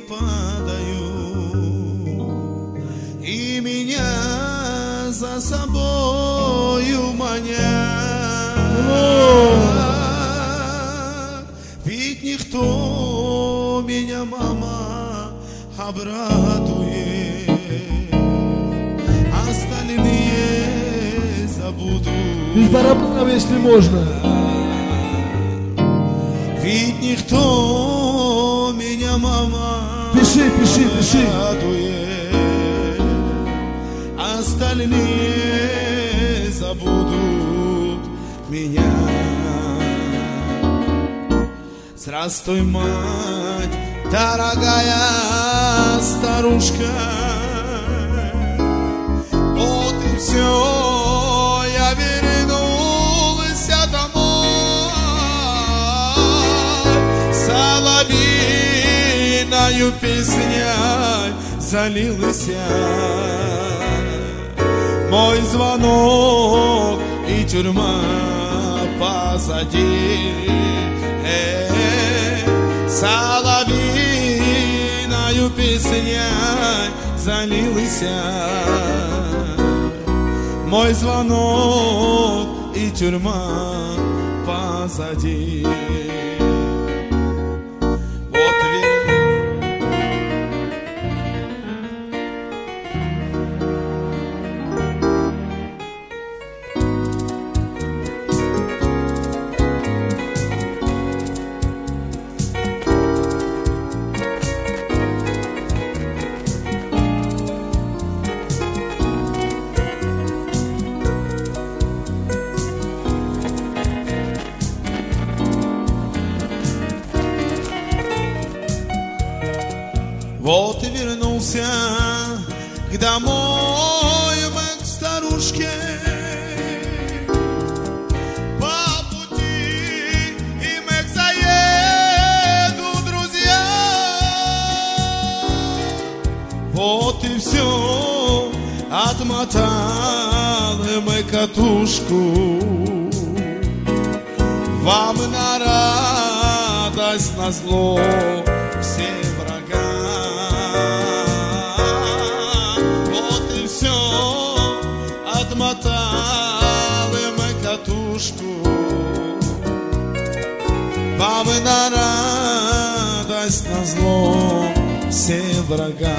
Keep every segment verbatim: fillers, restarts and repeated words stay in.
падаю, и меня за собою манят. Ведь никто меня, мама, обрадует, остальные забудут. Без барабанов, если можно. Ведь никто меня, мама, Пиши, пиши, пиши. радует, остальные забудут меня. Здравствуй, мать, дорогая старушка, вот и все, я вернулась домой. Соловьиною песней залилась мой звонок, и тюрьма позади. Соловьиною песней залилась мой звонок, и тюрьма позади. Вот и вернулся к домой, мы к старушке. По пути и мы заеду, друзья. Вот и все, отмотали мы катушку. Вам на радость, на зло все врага. Отмотали мы катушку, вам и на радость, на зло все врага.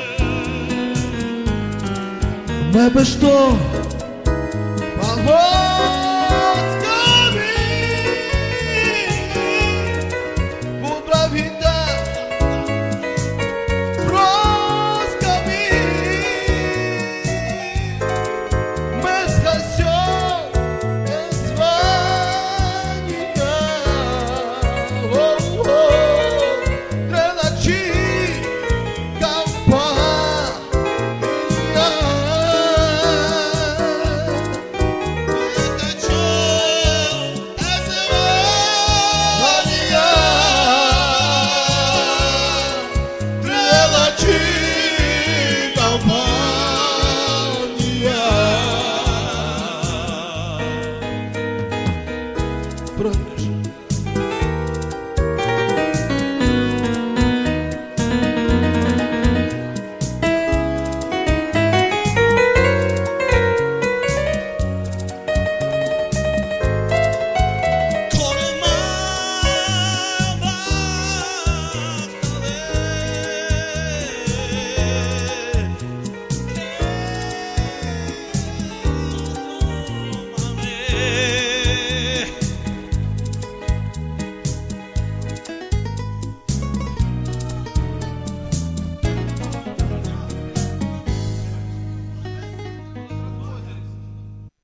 Мы бы что? Волгу!